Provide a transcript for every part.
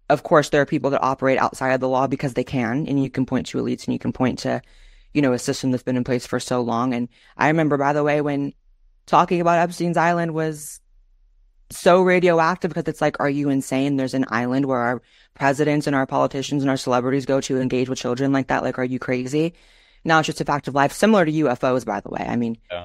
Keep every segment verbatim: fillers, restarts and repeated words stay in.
of course, there are people that operate outside of the law because they can, and you can point to elites and you can point to, you know, a system that's been in place for so long. And I remember, by the way, when talking about Epstein's Island was so radioactive because it's like, are you insane? There's an island where our presidents and our politicians and our celebrities go to engage with children like that. Like, are you crazy? Now it's just a fact of life, similar to U F Os, by the way. I mean, Yeah.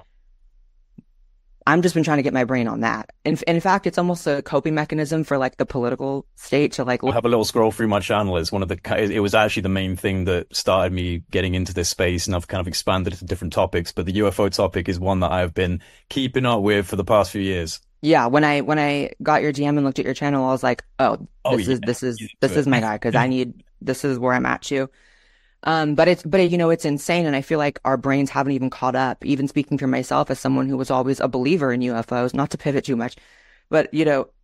I'm just been trying to get my brain on that. In, in fact, it's almost a coping mechanism for like the political state to like I look. have a little scroll through my channel. It's one of the, it was actually the main thing that started me getting into this space, and I've kind of expanded it to different topics. But the U F O topic is one that I've been keeping up with for the past few years. Yeah, when I when I got your D M and looked at your channel, I was like, oh, Oh this yeah, is this is get this into is my it. guy because I need this is where I'm at too. Um, but it's, but you know, it's insane. And I feel like our brains haven't even caught up. Even speaking for myself as someone who was always a believer in U F Os, not to pivot too much, but you know,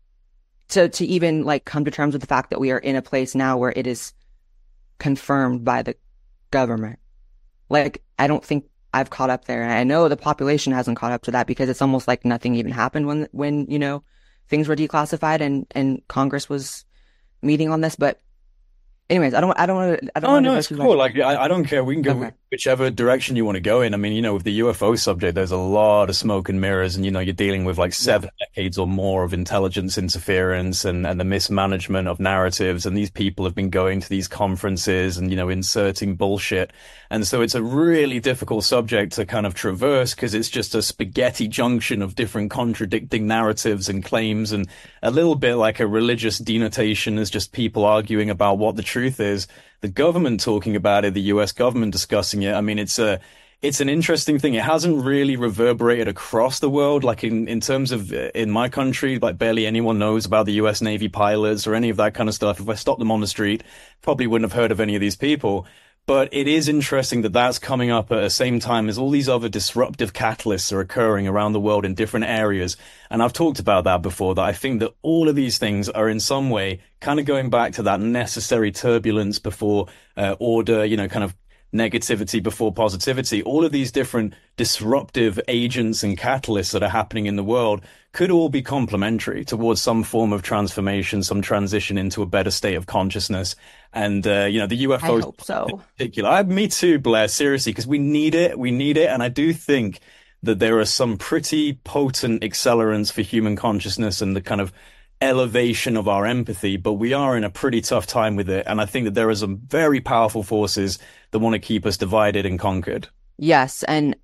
to, to even like come to terms with the fact that we are in a place now where it is confirmed by the government. Like, I don't think I've caught up there. And I know the population hasn't caught up to that because it's almost like nothing even happened when, when, you know, things were declassified and, and Congress was meeting on this. But anyways, I don't, I don't want to, I don't Oh want to no, go it's too cool. much. Like I, I don't care. We can go Okay. whichever direction you want to go in. I mean, you know, with the U F O subject, there's a lot of smoke and mirrors, and you know, you're dealing with like Yeah. seven decades or more of intelligence interference and and the mismanagement of narratives. And these people have been going to these conferences and you know, inserting bullshit. And so it's a really difficult subject to kind of traverse because it's just a spaghetti junction of different contradicting narratives and claims, and a little bit like a religious denotation is just people arguing about what the truth is. The government talking about it, the U S government discussing it. I mean, it's a, it's an interesting thing. It hasn't really reverberated across the world. Like in, in terms of uh, in my country, like barely anyone knows about the U S Navy pilots or any of that kind of stuff. If I stopped them on the street, probably wouldn't have heard of any of these people. But it is interesting that that's coming up at the same time as all these other disruptive catalysts are occurring around the world in different areas. And I've talked about that before, that I think that all of these things are in some way kind of going back to that necessary turbulence before uh, order, you know, kind of negativity before positivity. All of these different disruptive agents and catalysts that are happening in the world could all be complementary towards some form of transformation, some transition into a better state of consciousness. And, uh, you know, the I U F Os hope in so. particular, I, me too, Blair, seriously, because we need it. We need it. And I do think that there are some pretty potent accelerants for human consciousness and the kind of elevation of our empathy, but we are in a pretty tough time with it. And I think that there are some very powerful forces that want to keep us divided and conquered. Yes. And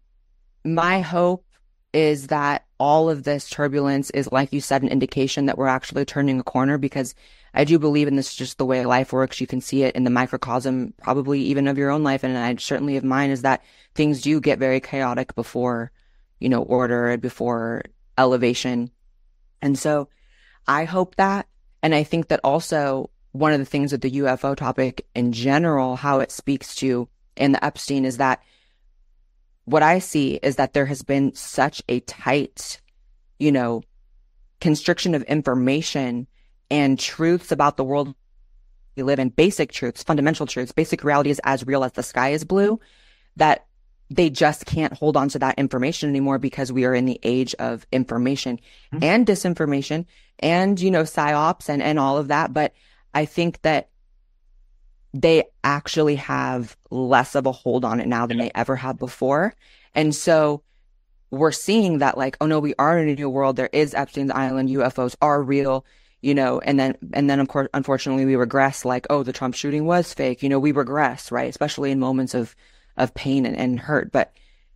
my hope is that all of this turbulence is, like you said, an indication that we're actually turning a corner because I do believe, and this is just the way life works. You can see it in the microcosm, probably even of your own life. And I certainly of mine is that things do get very chaotic before, you know, order and before elevation. And so I hope that. And I think that also one of the things with the U F O topic in general, how it speaks to in the Epstein is that what I see is that there has been such a tight, you know, constriction of information and truths about the world we live in, basic truths, fundamental truths, basic reality is as real as the sky is blue, that they just can't hold on to that information anymore because we are in the age of information and disinformation and, you know, psyops and, and all of that. But I think that they actually have less of a hold on it now than they ever have before. And so we're seeing that like, oh no, we are in a new world. There is Epstein's Island. U F Os are real, you know, and then, and then of course, unfortunately we regress like, oh, the Trump shooting was fake. You know, we regress, right? Especially in moments of, of pain and, and hurt. But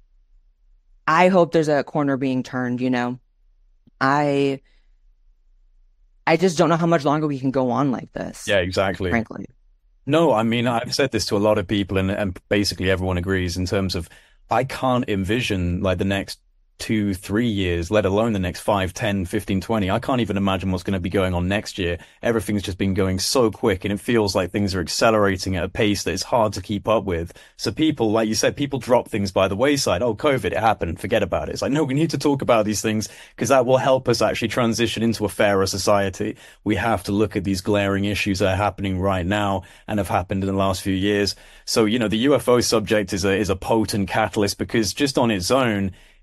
I hope there's a corner being turned, you know, I, I just don't know how much longer we can go on like this, Yeah, exactly. frankly. No, I mean, I've said this to a lot of people, and, and basically everyone agrees in terms of I can't envision like the next two, three years, let alone the next five, ten, fifteen, twenty. I can't even imagine what's going to be going on next year. Everything's just been going so quick, and it feels like things are accelerating at a pace that is hard to keep up with. So people, like you said, people drop things by the wayside. Oh, COVID, it happened. Forget about it. It's like, no, we need to talk about these things because that will help us actually transition into a fairer society. We have to look at these glaring issues that are happening right now and have happened in the last few years. So, you know, the U F O subject is a, is a potent catalyst because just on its own,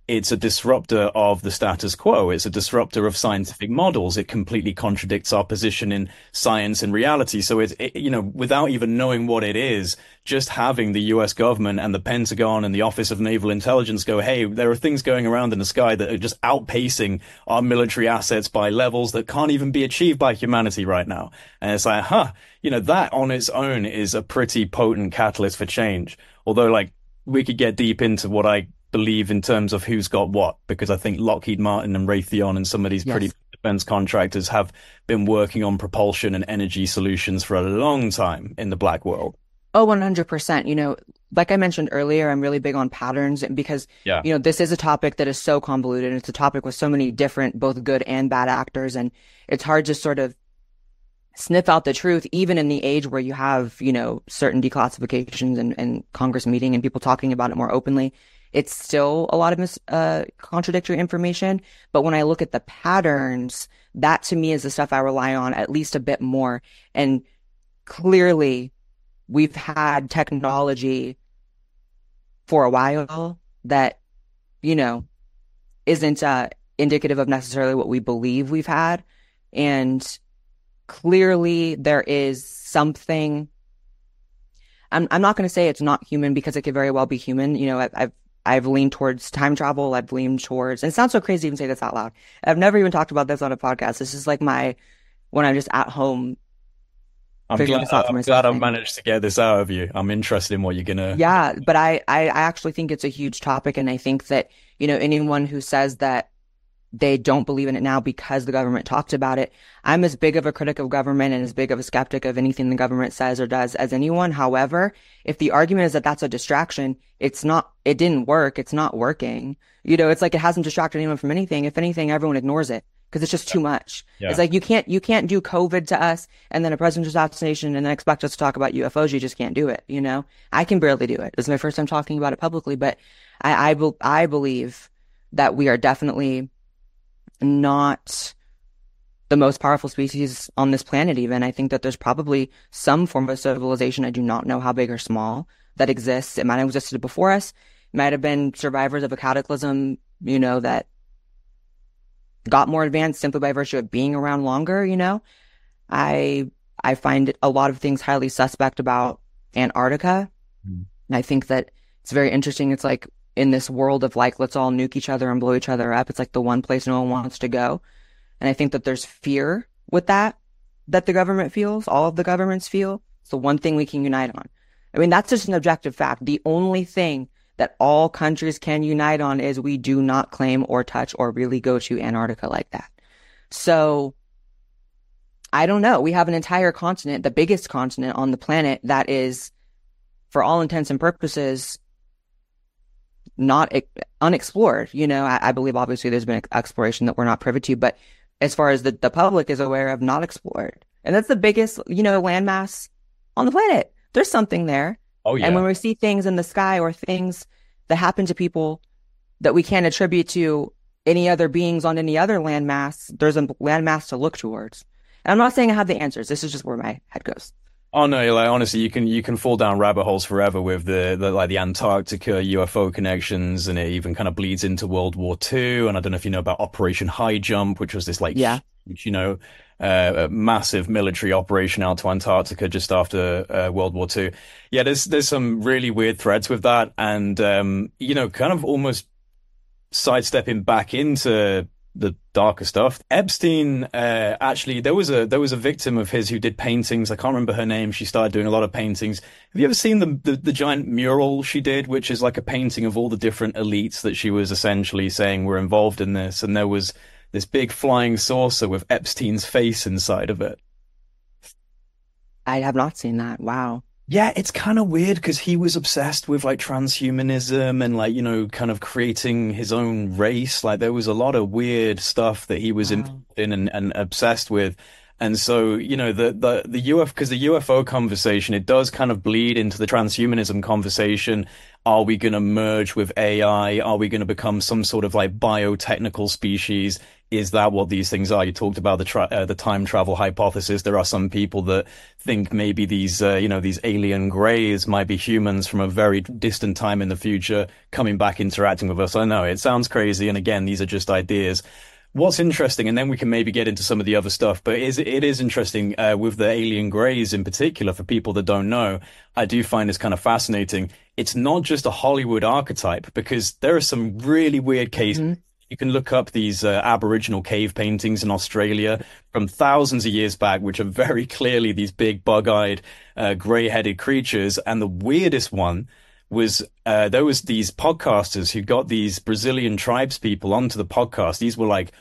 it's a disruptor of the status quo. It's a disruptor of scientific models. It completely contradicts our position in science and reality. So it's, it, you know, without even knowing what it is, just having the U S government and the Pentagon and the Office of Naval Intelligence go, hey, there are things going around in the sky that are just outpacing our military assets by levels that can't even be achieved by humanity right now. And it's like, huh, you know, that on its own is a pretty potent catalyst for change. Although, like, we could get deep into what I believe in terms of who's got what, because I think Lockheed Martin and Raytheon and some of these yes. pretty defense contractors have been working on propulsion and energy solutions for a long time in the black world. Oh, one hundred percent. You know, like I mentioned earlier, I'm really big on patterns because, yeah. you know, this is a topic that is so convoluted. It's a topic with so many different, both good and bad actors. And it's hard to sort of sniff out the truth, even in the age where you have, you know, certain declassifications and, and Congress meeting and people talking about it more openly. It's still a lot of mis- uh, contradictory information. But when I look at the patterns, that to me is the stuff I rely on at least a bit more. And clearly, we've had technology for a while that, you know, isn't uh, indicative of necessarily what we believe we've had. And clearly there is something, I'm I'm not going to say it's not human because it could very well be human. You know, I, I've I've leaned towards time travel. I've leaned towards, and it sounds so crazy to even say this out loud. I've never even talked about this on a podcast. This is like my, when I'm just at home. I'm glad, I'm glad I've managed to get this out of you. I'm interested in what you're going to. Yeah, but I, I, I actually think it's a huge topic. And I think that, you know, anyone who says that they don't believe in it now because the government talked about it, I'm as big of a critic of government and as big of a skeptic of anything the government says or does as anyone. However, if the argument is that that's a distraction, it's not, it didn't work. It's not working. You know, it's like it hasn't distracted anyone from anything. If anything, everyone ignores it because it's just too much. Yeah. It's like you can't, you can't do COVID to us and then a presidential assassination and then expect us to talk about U F Os. You just can't do it. You know, I can barely do it. This is my first time talking about it publicly, but I, I, be, I believe that we are definitely not the most powerful species on this planet even. I think that there's probably some form of civilization, I do not know how big or small, that exists. It might have existed before us. It might have been survivors of a cataclysm, you know, that got more advanced simply by virtue of being around longer, you know. I I find a lot of things highly suspect about Antarctica. Mm. And I think that it's very interesting. It's like, in this world of like, let's all nuke each other and blow each other up, it's like the one place no one wants to go. And I think that there's fear with that, that the government feels, all of the governments feel. It's the one thing we can unite on. I mean, that's just an objective fact. The only thing that all countries can unite on is we do not claim or touch or really go to Antarctica like that. So I don't know. We have an entire continent, the biggest continent on the planet, that is, for all intents and purposes, not unexplored. You know, I, I believe obviously there's been exploration that we're not privy to, but as far as the, the public is aware of, not explored. And that's the biggest, you know, landmass on the planet. There's something there. Oh, yeah. And when we see things in the sky or things that happen to people that we can't attribute to any other beings on any other landmass, there's a landmass to look towards. And I'm not saying I have the answers. This is just where my head goes. Oh no, like honestly, you can you can fall down rabbit holes forever with the, the like the Antarctica U F O connections, and it even kind of bleeds into World War Two. And I don't know if you know about Operation High Jump, which was this like yeah. huge, you know, uh, massive military operation out to Antarctica just after uh, World War Two. Yeah, there's there's some really weird threads with that, and um, you know, kind of almost sidestepping back into the darker stuff. Epstein, uh, actually, there was a there was a victim of his who did paintings. I can't remember her name. She started doing a lot of paintings. Have you ever seen the, the the giant mural she did, which is like a painting of all the different elites that she was essentially saying were involved in this? And there was this big flying saucer with Epstein's face inside of it. I have not seen that. Wow. Yeah, it's kind of weird because he was obsessed with like transhumanism and like, you know, kind of creating his own race. Like there was a lot of weird stuff that he was wow. in, in and, and obsessed with. And so, you know, the the the U F because the U F O conversation, it does kind of bleed into the transhumanism conversation. Are we going to merge with A I? Are we going to become some sort of like biotechnical species? Is that what these things are? You talked about the tra uh, the time travel hypothesis. There are some people that think maybe these, uh, you know, these alien greys might be humans from a very distant time in the future coming back interacting with us. I know it sounds crazy, and again, these are just ideas. What's interesting, and then we can maybe get into some of the other stuff, but it is, it is interesting uh, with the alien greys in particular, for people that don't know, I do find this kind of fascinating. It's not just a Hollywood archetype, because there are some really weird cases. Mm-hmm. You can look up these uh, Aboriginal cave paintings in Australia from thousands of years back, which are very clearly these big bug-eyed, uh, gray-headed creatures. And the weirdest one was uh, there was these podcasters who got these Brazilian tribes people onto the podcast. These were like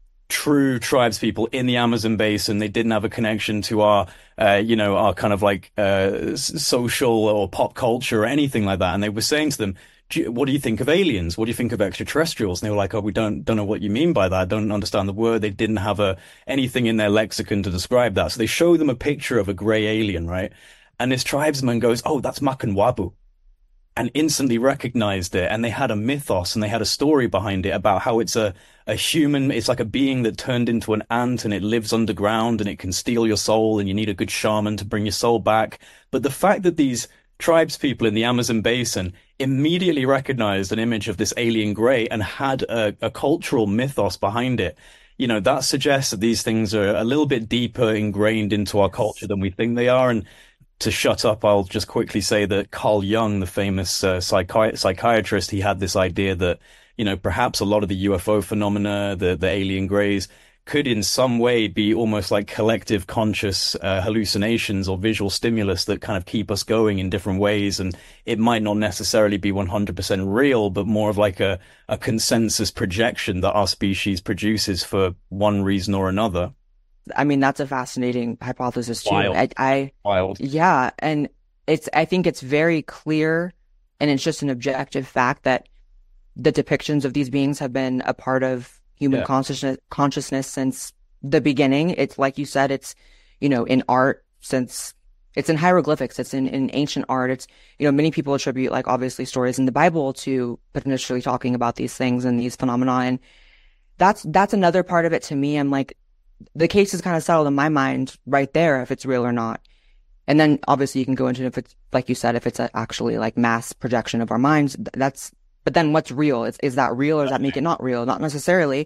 true tribes people in the Amazon basin. They didn't have a connection to our, uh, you know, our kind of like uh, social or pop culture or anything like that. And they were saying to them, do you, what do you think of aliens? What do you think of extraterrestrials? And they were like, oh, we don't don't know what you mean by that. I don't understand the word. They didn't have a anything in their lexicon to describe that. So they show them a picture of a gray alien, right? And this tribesman goes, oh, that's Makanwabu. And instantly recognized it. And they had a mythos and they had a story behind it about how it's a, a human, it's like a being that turned into an ant and it lives underground and it can steal your soul and you need a good shaman to bring your soul back. But the fact that these tribes people in the Amazon basin immediately recognized an image of this alien gray and had a, a cultural mythos behind it, you know, that suggests that these things are a little bit deeper ingrained into our culture than we think they are. And to shut up, I'll just quickly say that Carl Jung, the famous uh, psychi psychiatrist, he had this idea that, you know, perhaps a lot of the U F O phenomena, the, the alien greys, could in some way be almost like collective conscious uh, hallucinations or visual stimulus that kind of keep us going in different ways. And it might not necessarily be one hundred percent real, but more of like a, a consensus projection that our species produces for one reason or another. I mean, that's a fascinating hypothesis too. Wild. I, I, Wild. Yeah. And it's, I think it's very clear, and it's just an objective fact that the depictions of these beings have been a part of human yeah. consciousness, consciousness since the beginning. It's like you said, it's, you know, in art since it's in hieroglyphics, it's in, in ancient art. It's, you know, many people attribute like obviously stories in the Bible to potentially talking about these things and these phenomena. And that's, that's another part of it to me. I'm like, the case is kind of settled in my mind right there, if it's real or not. And then obviously you can go into if it's, like you said, if it's a actually like mass projection of our minds, that's, but then what's real? Is, is that real or does that make it not real? Not necessarily.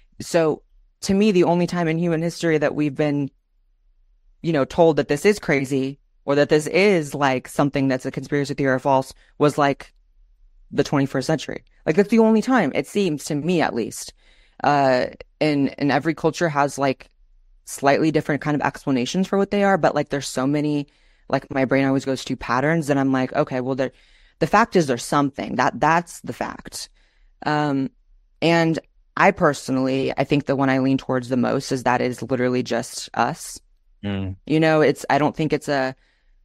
So to me, the only time in human history that we've been, you know, told that this is crazy or that this is like something that's a conspiracy theory or false was like the twenty-first century. Like that's the only time, it seems to me at least. Uh, and, and every culture has like slightly different kind of explanations for what they are, but like there's so many, like my brain always goes to patterns that I'm like, okay, well, there, the fact is there's something that that's the fact. Um, and I personally, I think the one I lean towards the most is that is literally just us. Mm. You know, it's, I don't think it's a,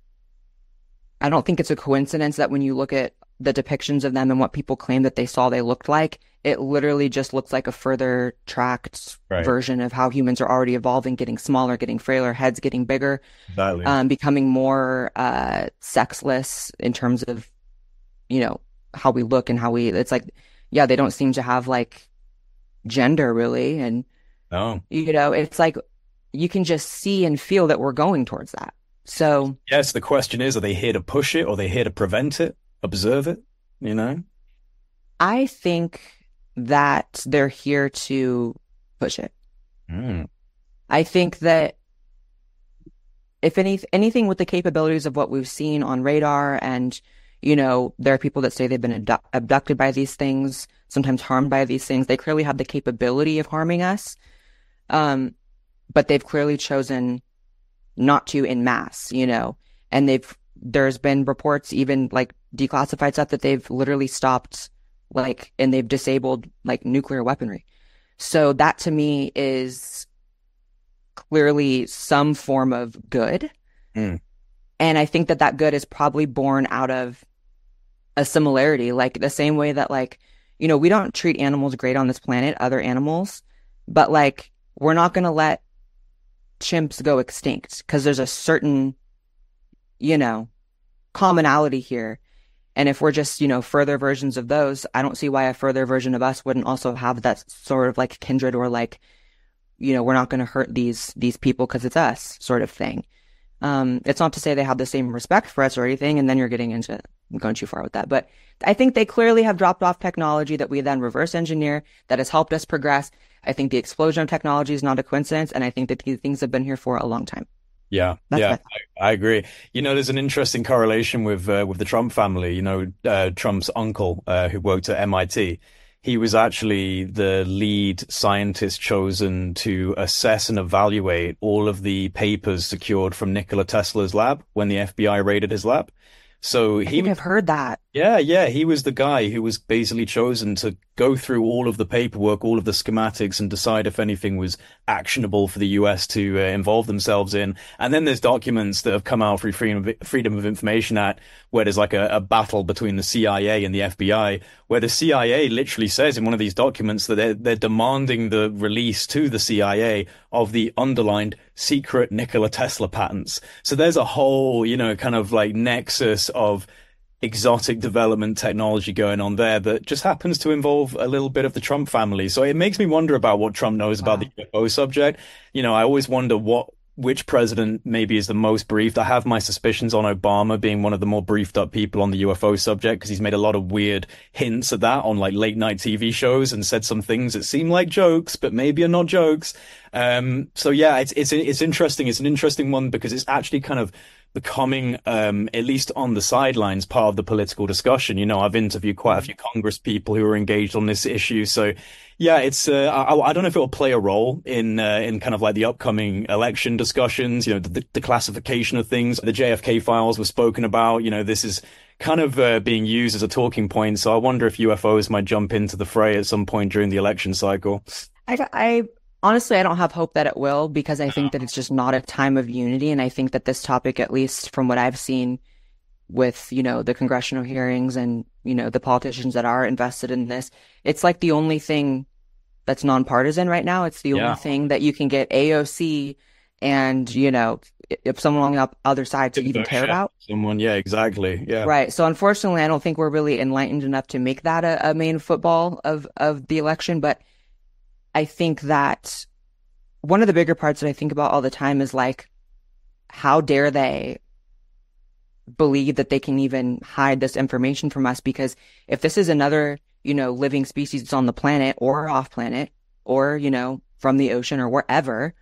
I don't think it's a coincidence that when you look at the depictions of them and what people claim that they saw they looked like, it literally just looks like a further tracked right. version of how humans are already evolving, getting smaller, getting frailer, heads getting bigger, exactly. um, becoming more uh, sexless in terms of, you know, how we look and how we, it's like, yeah, they don't seem to have like gender really. And, no. you know, it's like, you can just see and feel that we're going towards that. So yes, the question is, are they here to push it or are they here to prevent it, observe it, you know? I think that they're here to push it. Mm. I think that if any, anything with the capabilities of what we've seen on radar, and, you know, there are people that say they've been abdu abducted by these things, sometimes harmed by these things. They clearly have the capability of harming us. Um, but they've clearly chosen not to in mass, you know, and they've, there's been reports, even like declassified stuff, that they've literally stopped like, and they've disabled like nuclear weaponry. So that to me is clearly some form of good. Mm. And I think that that good is probably born out of a similarity, like the same way that like, you know, we don't treat animals great on this planet, other animals, but like, we're not going to let chimps go extinct because there's a certain, you know, commonality here. And if we're just, you know, further versions of those, I don't see why a further version of us wouldn't also have that sort of like kindred or like, you know, we're not going to hurt these these people because it's us sort of thing. Um, it's not to say they have the same respect for us or anything, and then you're getting into going too far with that. But I think they clearly have dropped off technology that we then reverse engineer that has helped us progress. I think the explosion of technology is not a coincidence, and I think that these things have been here for a long time. Yeah, That's yeah, I, I agree. You know, there's an interesting correlation with uh, with the Trump family. You know, uh, Trump's uncle, uh, who worked at M I T, he was actually the lead scientist chosen to assess and evaluate all of the papers secured from Nikola Tesla's lab when the F B I raided his lab. So I he think I've heard that. Yeah, yeah, he was the guy who was basically chosen to go through all of the paperwork, all of the schematics, and decide if anything was actionable for the U S to uh, involve themselves in. And then there's documents that have come out through Freedom of, Freedom of Information Act, where there's like a, a battle between the C I A and the F B I, where the C I A literally says in one of these documents that they're, they're demanding the release to the C I A of the underlined secret Nikola Tesla patents. So there's a whole, you know, kind of like nexus of exotic development technology going on there that just happens to involve a little bit of the Trump family. So it makes me wonder about what Trump knows wow. about the U F O subject. You know, I always wonder what which president maybe is the most briefed. I have my suspicions on Obama being one of the more briefed up people on the U F O subject because he's made a lot of weird hints at that on like late night T V shows and said some things that seem like jokes, but maybe are not jokes. Um, so yeah, it's, it's, it's interesting. It's an interesting one because it's actually kind of becoming, um, at least on the sidelines, part of the political discussion. You know, I've interviewed quite a few Congress people who are engaged on this issue. So yeah, it's, uh, I, I don't know if it will play a role in, uh, in kind of like the upcoming election discussions, you know, the, the classification of things. The J F K files were spoken about. You know, this is kind of uh, being used as a talking point. So I wonder if U F Os might jump into the fray at some point during the election cycle. I, I honestly, I don't have hope that it will because I think that it's just not a time of unity. And I think that this topic, at least from what I've seen with, you know, the congressional hearings and, you know, the politicians that are invested in this, it's like the only thing that's nonpartisan right now. It's the only yeah. thing that you can get A O C and, you know, if someone on the other side to even care about. Someone, yeah, exactly. Yeah. Right. So unfortunately, I don't think we're really enlightened enough to make that a, a main football of, of the election. But I think that one of the bigger parts that I think about all the time is like, how dare they believe that they can even hide this information from us? Because if this is another, you know, living species that's on the planet or off planet or, you know, from the ocean or wherever,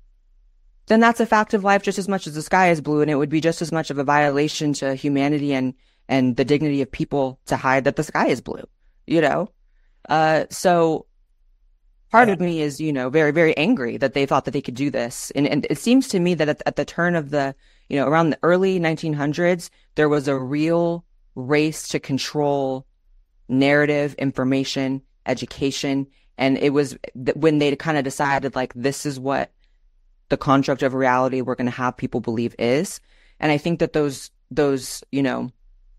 then that's a fact of life just as much as the sky is blue. And it would be just as much of a violation to humanity and, and the dignity of people to hide that the sky is blue, you know? Uh, so part of me is, you know, very, very angry that they thought that they could do this. And, and it seems to me that at, at the turn of the, you know, around the early nineteen hundreds, there was a real race to control narrative, information, education. And it was th- when they kind of decided, like, this is what the construct of reality we're going to have people believe is. And I think that those, those, you know,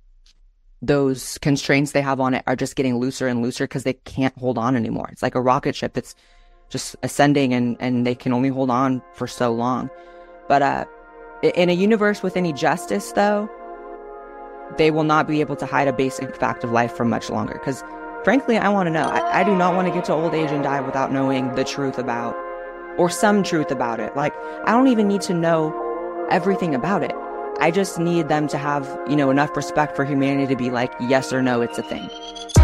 those constraints they have on it are just getting looser and looser because they can't hold on anymore. It's like a rocket ship that's just ascending and, and they can only hold on for so long. But uh, in a universe with any justice, though, they will not be able to hide a basic fact of life for much longer. Because frankly, I want to know. I, I do not want to get to old age and die without knowing the truth about, or some truth about it. Like, I don't even need to know everything about it. I just need them to have, you know, enough respect for humanity to be like, yes or no, it's a thing.